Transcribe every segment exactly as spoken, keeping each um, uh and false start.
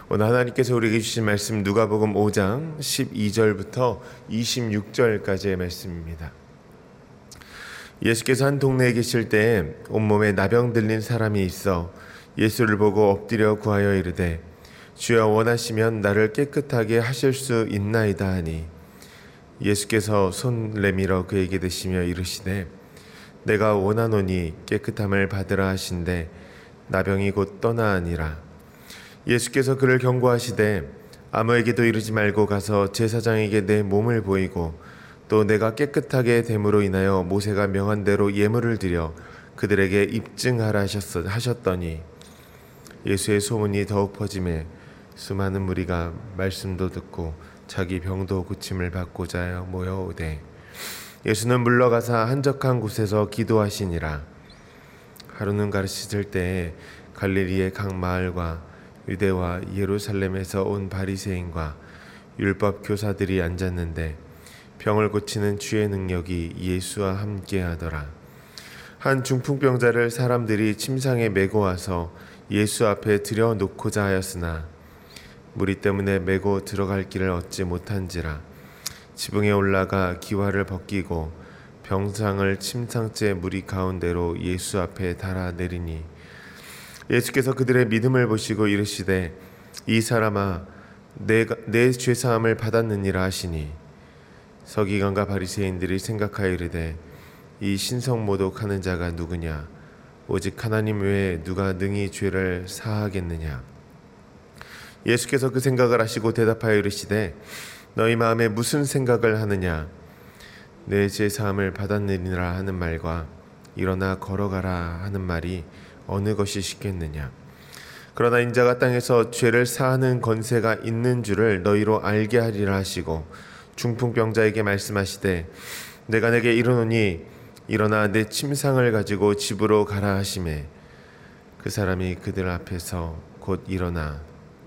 오늘 하나님께서 우리에게 주신 말씀 누가복음 오 장 십이 절부터 이십육 절까지의 말씀입니다. 예수께서 한 동네에 계실 때에 온몸에 나병 들린 사람이 있어 예수를 보고 엎드려 구하여 이르되 주여 원하시면 나를 깨끗하게 하실 수 있나이다 하니 예수께서 손 내밀어 그에게 대시며 이르시되 내가 원하노니 깨끗함을 받으라 하신대 나병이 곧 떠나니라. 예수께서 그를 경고하시되 아무에게도 이르지 말고 가서 제사장에게 내 몸을 보이고 또 내가 깨끗하게 됨으로 인하여 모세가 명한 대로 예물을 드려 그들에게 입증하라 하셨더니 예수의 소문이 더욱 퍼지매 수많은 무리가 말씀도 듣고 자기 병도 고침을 받고자 모여오되 예수는 물러가사 한적한 곳에서 기도하시니라. 하루는 가르치실 때에 갈릴리의 각 마을과 유대와 예루살렘에서 온 바리새인과 율법 교사들이 앉았는데 병을 고치는 주의 능력이 예수와 함께하더라. 한 중풍병자를 사람들이 침상에 메고 와서 예수 앞에 들여 놓고자 하였으나 무리 때문에 메고 들어갈 길을 얻지 못한지라 지붕에 올라가 기와를 벗기고 병상을 침상째 무리 가운데로 예수 앞에 달아 내리니 예수께서 그들의 믿음을 보시고 이르시되 이 사람아 내가 내 죄사함을 받았느니라 하시니 서기관과 바리새인들이 생각하여 이르되 이 신성모독하는 자가 누구냐 오직 하나님 외에 누가 능히 죄를 사하겠느냐. 예수께서 그 생각을 하시고 대답하여 이르시되 너희 마음에 무슨 생각을 하느냐 내 죄사함을 받았느니라 하는 말과 일어나 걸어가라 하는 말이 어느 것이 쉽겠느냐. 그러나 인자가 땅에서 죄를 사하는 권세가 있는 줄을 너희로 알게 하리라 하시고 중풍병자에게 말씀하시되 내가 내게 이르노니 일어나 내 침상을 가지고 집으로 가라 하시매 그 사람이 그들 앞에서 곧 일어나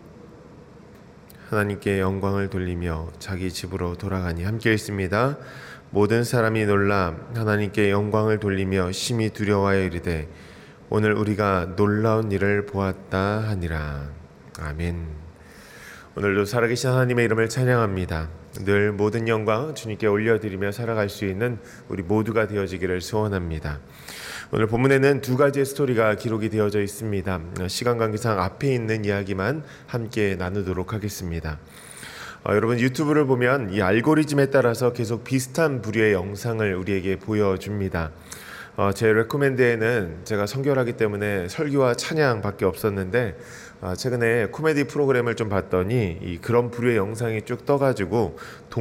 하나님께 영광을 돌리며 자기 집으로 돌아가니. 함께 읽습니다. 모든 사람이 놀라 하나님께 영광을 돌리며 심히 두려워하여 이르되 오늘 우리가 놀라운 일을 보았다 하니라. 아멘. 오늘도 살아계신 하나님의 이름을 찬양합니다. 늘 모든 영광 주님께 올려드리며 살아갈 수 있는 우리 모두가 되어지기를 소원합니다. 오늘 본문에는 두 가지의 스토리가 기록이 되어져 있습니다. 시간 관계상 앞에 있는 이야기만 함께 나누도록 하겠습니다. 어, 여러분 유튜브를 보면 이 알고리즘에 따라서 계속 비슷한 부류의 영상을 우리에게 보여줍니다. 어, 제 레코멘드에는 제가 선교하기 때문에 설교와 찬양밖에 없었는데 어, 최근에 코미디 프로그램을 좀 봤더니 이 그런 부류의 영상이 쭉 떠가지고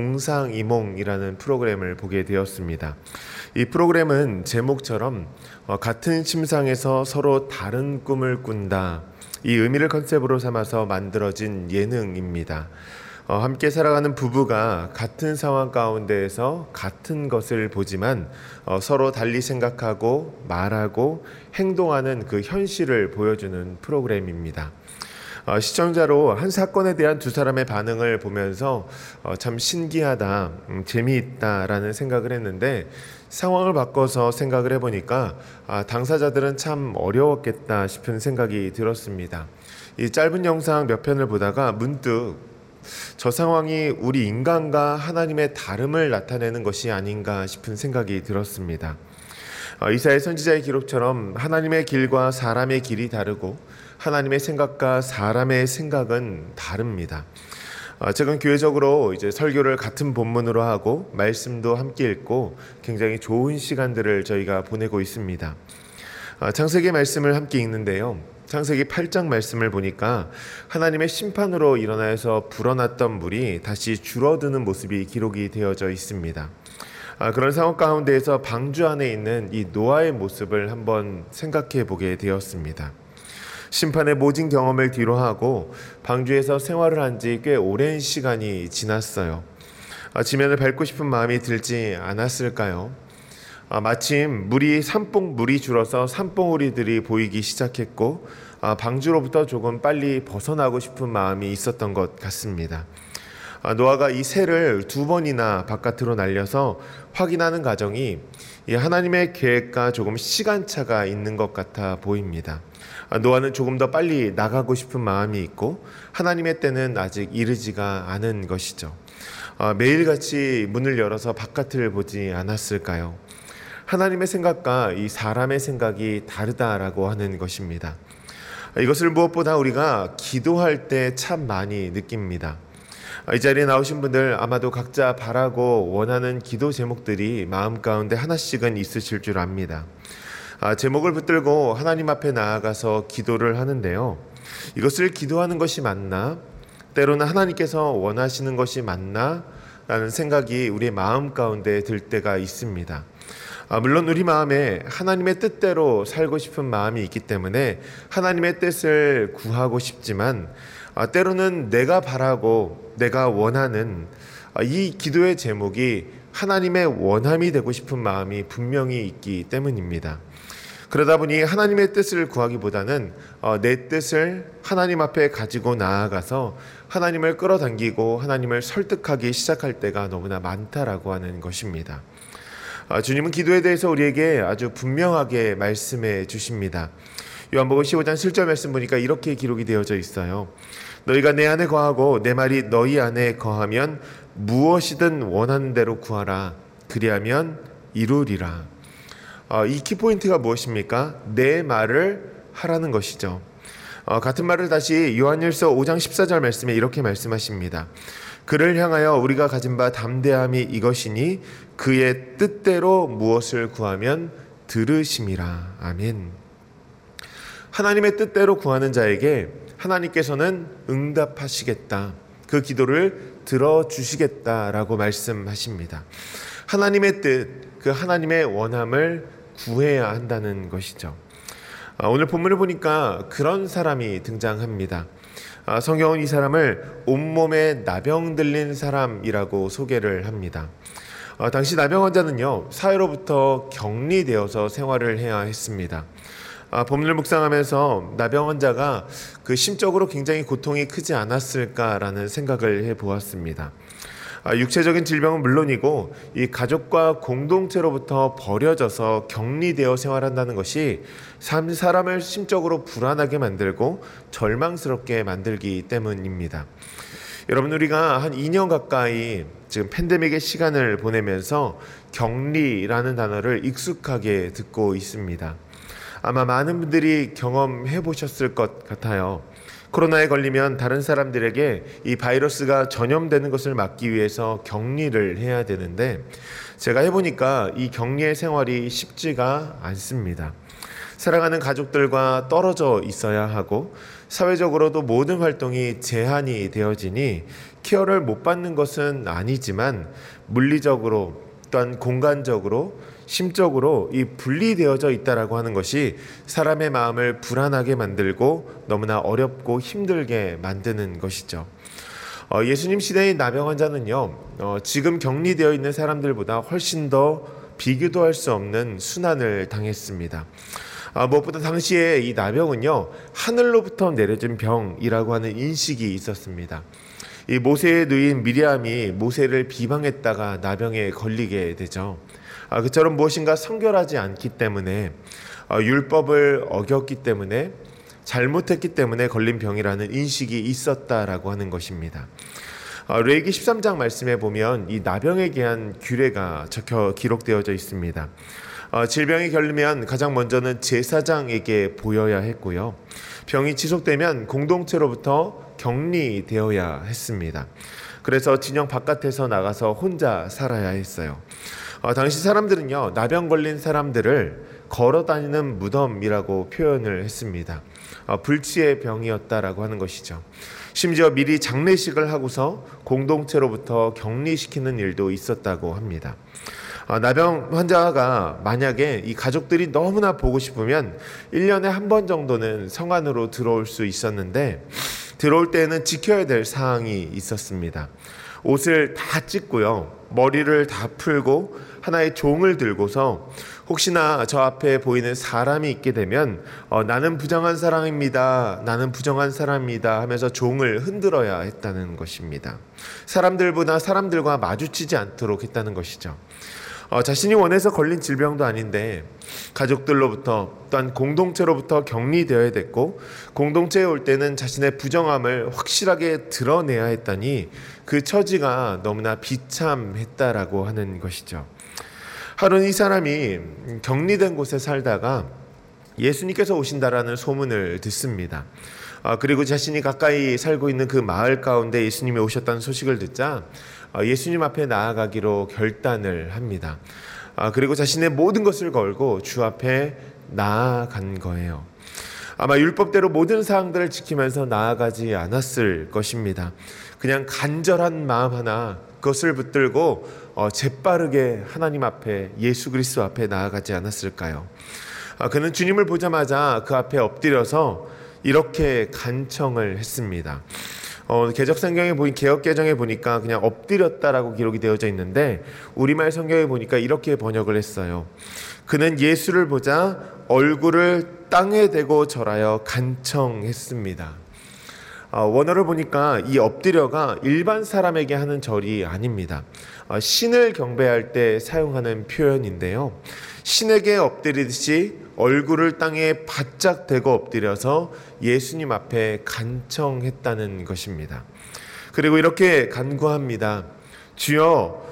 동상이몽이라는 프로그램을 보게 되었습니다. 이 프로그램은 제목처럼 어, 같은 침상에서 서로 다른 꿈을 꾼다, 이 의미를 컨셉으로 삼아서 만들어진 예능입니다. 어, 함께 살아가는 부부가 같은 상황 가운데에서 같은 것을 보지만 어, 서로 달리 생각하고 말하고 행동하는 그 현실을 보여주는 프로그램입니다. 어, 시청자로 한 사건에 대한 두 사람의 반응을 보면서 어, 참 신기하다, 음, 재미있다라는 생각을 했는데 상황을 바꿔서 생각을 해보니까 아, 당사자들은 참 어려웠겠다 싶은 생각이 들었습니다. 이 짧은 영상 몇 편을 보다가 문득 저 상황이 우리 인간과 하나님의 다름을 나타내는 것이 아닌가 싶은 생각이 들었습니다. 이사야 선지자의 기록처럼 하나님의 길과 사람의 길이 다르고 하나님의 생각과 사람의 생각은 다릅니다. 최근 교회적으로 이제 설교를 같은 본문으로 하고 말씀도 함께 읽고 굉장히 좋은 시간들을 저희가 보내고 있습니다. 창세기 말씀을 함께 읽는데요. 창세기 팔 장 말씀을 보니까 하나님의 심판으로 일어나서 불어났던 물이 다시 줄어드는 모습이 기록이 되어져 있습니다. 아, 그런 상황 가운데에서 방주 안에 있는 이 노아의 모습을 한번 생각해 보게 되었습니다. 심판의 모진 경험을 뒤로하고 방주에서 생활을 한 지 꽤 오랜 시간이 지났어요. 아, 지면을 밟고 싶은 마음이 들지 않았을까요? 아, 마침 물이 산봉 물이 줄어서 산봉우리들이 보이기 시작했고 아, 방주로부터 조금 빨리 벗어나고 싶은 마음이 있었던 것 같습니다. 아, 노아가 이 새를 두 번이나 바깥으로 날려서 확인하는 과정이 이 하나님의 계획과 조금 시간차가 있는 것 같아 보입니다. 노아는 조금 더 빨리 나가고 싶은 마음이 있고 하나님의 때는 아직 이르지가 않은 것이죠. 매일같이 문을 열어서 바깥을 보지 않았을까요? 하나님의 생각과 이 사람의 생각이 다르다라고 하는 것입니다. 이것을 무엇보다 우리가 기도할 때 참 많이 느낍니다. 이 자리에 나오신 분들 아마도 각자 바라고 원하는 기도 제목들이 마음 가운데 하나씩은 있으실 줄 압니다. 아, 제목을 붙들고 하나님 앞에 나아가서 기도를 하는데요. 이것을 기도하는 것이 맞나? 때로는 하나님께서 원하시는 것이 맞나? 라는 생각이 우리의 마음 가운데 들 때가 있습니다. 아, 물론 우리 마음에 하나님의 뜻대로 살고 싶은 마음이 있기 때문에 하나님의 뜻을 구하고 싶지만 아, 때로는 내가 바라고 내가 원하는 아, 이 기도의 제목이 하나님의 원함이 되고 싶은 마음이 분명히 있기 때문입니다. 그러다 보니 하나님의 뜻을 구하기보다는 어, 내 뜻을 하나님 앞에 가지고 나아가서 하나님을 끌어당기고 하나님을 설득하기 시작할 때가 너무나 많다라고 하는 것입니다. 어, 주님은 기도에 대해서 우리에게 아주 분명하게 말씀해 주십니다. 요한복음 십오 장 칠 절 말씀 보니까 이렇게 기록이 되어져 있어요. 너희가 내 안에 거하고 내 말이 너희 안에 거하면 무엇이든 원하는 대로 구하라. 그리하면 이루리라. 어, 이 키포인트가 무엇입니까? 내 말을 하라는 것이죠. 어, 같은 말을 다시 요한일서 오 장 십사 절 말씀에 이렇게 말씀하십니다. 그를 향하여 우리가 가진 바 담대함이 이것이니 그의 뜻대로 무엇을 구하면 들으심이라. 아멘. 하나님의 뜻대로 구하는 자에게 하나님께서는 응답하시겠다. 그 기도를 들어주시겠다라고 말씀하십니다. 하나님의 뜻, 그 하나님의 원함을 구해야 한다는 것이죠. 오늘 본문을 보니까 그런 사람이 등장합니다. 성경은 이 사람을 온몸에 나병 들린 사람이라고 소개를 합니다. 당시 나병 환자는요, 사회로부터 격리되어서 생활을 해야 했습니다. 아, 본문을 묵상하면서 나병 환자가 그 심적으로 굉장히 고통이 크지 않았을까라는 생각을 해보았습니다. 아, 육체적인 질병은 물론이고 이 가족과 공동체로부터 버려져서 격리되어 생활한다는 것이 사람을 심적으로 불안하게 만들고 절망스럽게 만들기 때문입니다. 여러분, 우리가 한 이 년 가까이 지금 팬데믹의 시간을 보내면서 격리라는 단어를 익숙하게 듣고 있습니다. 아마 많은 분들이 경험해 보셨을 것 같아요. 코로나에 걸리면 다른 사람들에게 이 바이러스가 전염되는 것을 막기 위해서 격리를 해야 되는데 제가 해보니까 이 격리의 생활이 쉽지가 않습니다. 사랑하는 가족들과 떨어져 있어야 하고 사회적으로도 모든 활동이 제한이 되어지니 케어를 못 받는 것은 아니지만 물리적으로 또한 공간적으로 심적으로 이 분리되어져 있다라고 하는 것이 사람의 마음을 불안하게 만들고 너무나 어렵고 힘들게 만드는 것이죠. 어, 예수님 시대의 나병 환자는요, 어, 지금 격리되어 있는 사람들보다 훨씬 더 비교도 할 수 없는 순환을 당했습니다. 아, 무엇보다 당시에 이 나병은요, 하늘로부터 내려진 병이라고 하는 인식이 있었습니다. 이 모세의 누인 미리암이 모세를 비방했다가 나병에 걸리게 되죠. 아, 그처럼 무엇인가 성결하지 않기 때문에 아, 율법을 어겼기 때문에 잘못했기 때문에 걸린 병이라는 인식이 있었다라고 하는 것입니다. 아, 레위기 십삼 장 말씀에 보면 이 나병에 대한 규례가 적혀 기록되어져 있습니다. 어, 질병이 걸리면 가장 먼저는 제사장에게 보여야 했고요. 병이 지속되면 공동체로부터 격리되어야 했습니다. 그래서 진영 바깥에서 나가서 혼자 살아야 했어요. 어, 당시 사람들은요, 나병 걸린 사람들을 걸어다니는 무덤이라고 표현을 했습니다. 어, 불치의 병이었다라고 하는 것이죠. 심지어 미리 장례식을 하고서 공동체로부터 격리시키는 일도 있었다고 합니다. 아, 나병 환자가 만약에 이 가족들이 너무나 보고 싶으면 일 년에 한 번 정도는 성 안으로 들어올 수 있었는데 들어올 때에는 지켜야 될 사항이 있었습니다. 옷을 다 찢고요, 머리를 다 풀고 하나의 종을 들고서 혹시나 저 앞에 보이는 사람이 있게 되면 어, 나는 부정한 사람입니다, 나는 부정한 사람입니다 하면서 종을 흔들어야 했다는 것입니다. 사람들보다 사람들과 마주치지 않도록 했다는 것이죠. 어, 자신이 원해서 걸린 질병도 아닌데 가족들로부터 또한 공동체로부터 격리되어야 됐고, 공동체에 올 때는 자신의 부정함을 확실하게 드러내야 했다니 그 처지가 너무나 비참했다라고 하는 것이죠. 하루는 이 사람이 격리된 곳에 살다가 예수님께서 오신다라는 소문을 듣습니다. 아, 그리고 자신이 가까이 살고 있는 그 마을 가운데 예수님이 오셨다는 소식을 듣자 예수님 앞에 나아가기로 결단을 합니다. 아, 그리고 자신의 모든 것을 걸고 주 앞에 나아간 거예요. 아마 율법대로 모든 사항들을 지키면서 나아가지 않았을 것입니다. 그냥 간절한 마음 하나, 그것을 붙들고 어, 재빠르게 하나님 앞에, 예수 그리스도 앞에 나아가지 않았을까요? 아, 그는 주님을 보자마자 그 앞에 엎드려서 이렇게 간청을 했습니다. 어, 개역 성경에 보니 개역 개정에 보니까 그냥 엎드렸다라고 기록이 되어져 있는데, 우리말 성경에 보니까 이렇게 번역을 했어요. 그는 예수를 보자 얼굴을 땅에 대고 절하여 간청했습니다. 어, 원어를 보니까 이 엎드려가 일반 사람에게 하는 절이 아닙니다. 어, 신을 경배할 때 사용하는 표현인데요. 신에게 엎드리듯이 얼굴을 땅에 바짝 대고 엎드려서 예수님 앞에 간청했다는 것입니다. 그리고 이렇게 간구합니다. 주여,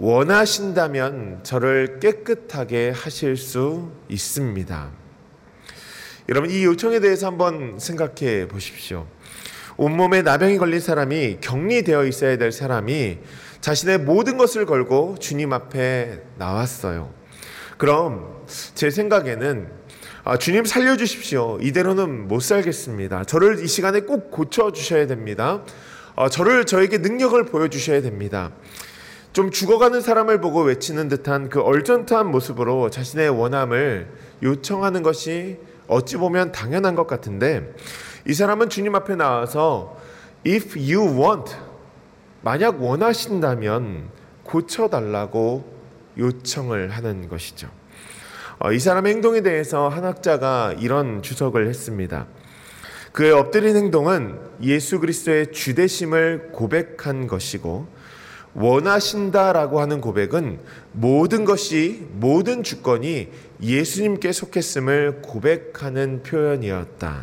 원하신다면 저를 깨끗하게 하실 수 있습니다. 여러분, 이 요청에 대해서 한번 생각해 보십시오. 온몸에 나병이 걸린 사람이, 격리되어 있어야 될 사람이 자신의 모든 것을 걸고 주님 앞에 나왔어요. 그럼 제 생각에는 아, 주님 살려주십시오. 이대로는 못 살겠습니다. 저를 이 시간에 꼭 고쳐주셔야 됩니다. 아, 저를 저에게 능력을 보여주셔야 됩니다. 좀 죽어가는 사람을 보고 외치는 듯한 그 얼전트한 모습으로 자신의 원함을 요청하는 것이 어찌 보면 당연한 것 같은데, 이 사람은 주님 앞에 나와서 If you want, 만약 원하신다면 고쳐달라고 요청을 하는 것이죠. 어, 이 사람의 행동에 대해서 한 학자가 이런 주석을 했습니다. 그의 엎드린 행동은 예수 그리스도의 주되심을 고백한 것이고, 원하신다라고 하는 고백은 모든 것이, 모든 주권이 예수님께 속했음을 고백하는 표현이었다.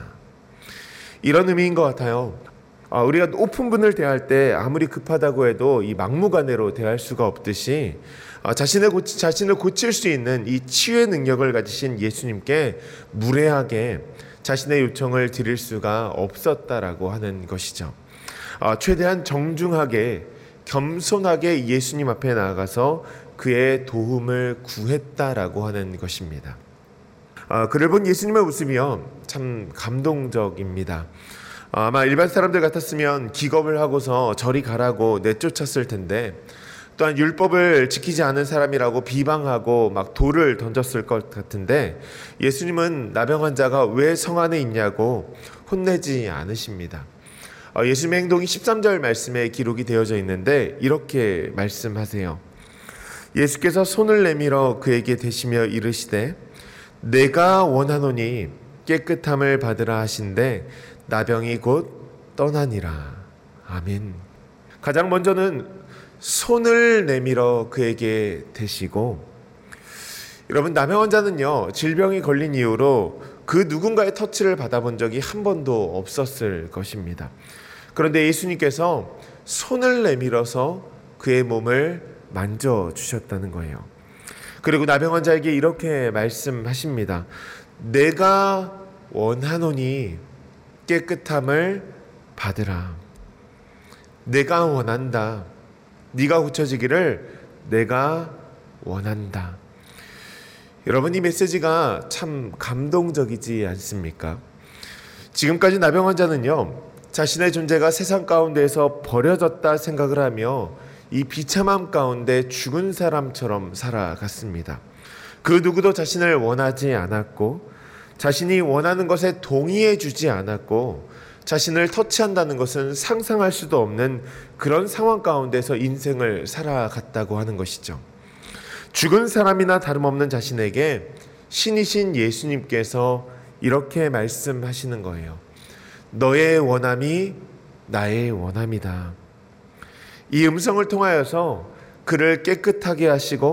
이런 의미인 것 같아요. 아, 우리가 오픈분을 대할 때 아무리 급하다고 해도 이 막무가내로 대할 수가 없듯이, 아, 자신을, 고치, 자신을 고칠 수 있는 이 치유의 능력을 가지신 예수님께 무례하게 자신의 요청을 드릴 수가 없었다라고 하는 것이죠. 아, 최대한 정중하게, 겸손하게 예수님 앞에 나아가서 그의 도움을 구했다라고 하는 것입니다. 아, 그를 본 예수님의 웃음이요, 참 감동적입니다. 아마 일반 사람들 같았으면 기겁을 하고서 저리 가라고 내쫓았을 텐데, 또한 율법을 지키지 않은 사람이라고 비방하고 막 돌을 던졌을 것 같은데, 예수님은 나병 환자가 왜 성 안에 있냐고 혼내지 않으십니다. 예수님의 행동이 십삼 절 말씀에 기록이 되어져 있는데 이렇게 말씀하세요. 예수께서 손을 내밀어 그에게 대시며 이르시되 내가 원하노니 깨끗함을 받으라 하신대 나병이 곧 떠나니라. 아멘. 가장 먼저는 손을 내밀어 그에게 대시고, 여러분, 나병 환자는요, 질병이 걸린 이후로 그 누군가의 터치를 받아본 적이 한 번도 없었을 것입니다. 그런데 예수님께서 손을 내밀어서 그의 몸을 만져주셨다는 거예요. 그리고 나병 환자에게 이렇게 말씀하십니다. 내가 원하노니 깨끗함을 받으라. 내가 원한다. 네가 고쳐지기를 내가 원한다. 여러분, 이 메시지가 참 감동적이지 않습니까? 지금까지 나병 환자는요, 자신의 존재가 세상 가운데에서 버려졌다 생각을 하며 이 비참함 가운데 죽은 사람처럼 살아갔습니다. 그 누구도 자신을 원하지 않았고, 자신이 원하는 것에 동의해 주지 않았고, 자신을 터치한다는 것은 상상할 수도 없는 그런 상황 가운데서 인생을 살아갔다고 하는 것이죠. 죽은 사람이나 다름없는 자신에게 신이신 예수님께서 이렇게 말씀하시는 거예요. 너의 원함이 나의 원함이다. 이 음성을 통하여서 그를 깨끗하게 하시고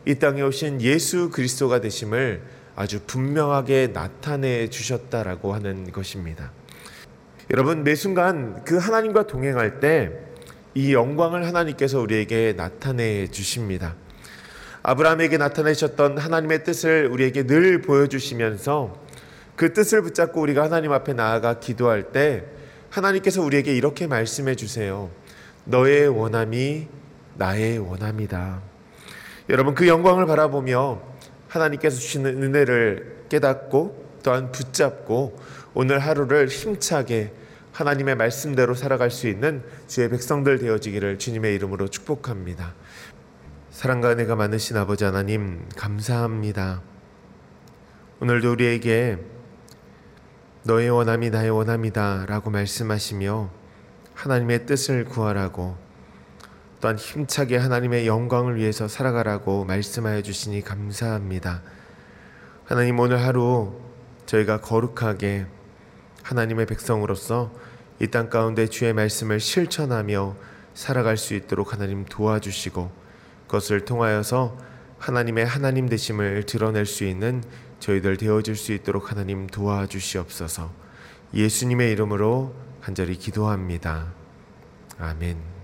이 땅에 오신 예수 그리스도가 되심을 아주 분명하게 나타내 주셨다라고 하는 것입니다. 여러분, 매 순간 그 하나님과 동행할 때 이 영광을 하나님께서 우리에게 나타내 주십니다. 아브라함에게 나타내셨던 하나님의 뜻을 우리에게 늘 보여주시면서 그 뜻을 붙잡고 우리가 하나님 앞에 나아가 기도할 때 하나님께서 우리에게 이렇게 말씀해 주세요. 너의 원함이 나의 원함이다. 여러분, 그 영광을 바라보며 하나님께서 주시는 은혜를 깨닫고 또한 붙잡고 오늘 하루를 힘차게 하나님의 말씀대로 살아갈 수 있는 주의 백성들 되어지기를 주님의 이름으로 축복합니다. 사랑과 은혜가 많으신 아버지 하나님, 감사합니다. 오늘도 우리에게 너의 원함이 나의 원함이다 라고 말씀하시며 하나님의 뜻을 구하라고 또한 힘차게 하나님의 영광을 위해서 살아가라고 말씀하여 주시니 감사합니다. 하나님, 오늘 하루 저희가 거룩하게 하나님의 백성으로서 이 땅 가운데 주의 말씀을 실천하며 살아갈 수 있도록 하나님 도와주시고 그것을 통하여서 하나님의 하나님 되심을 드러낼 수 있는 저희들 되어줄 수 있도록 하나님 도와주시옵소서. 예수님의 이름으로 간절히 기도합니다. 아멘.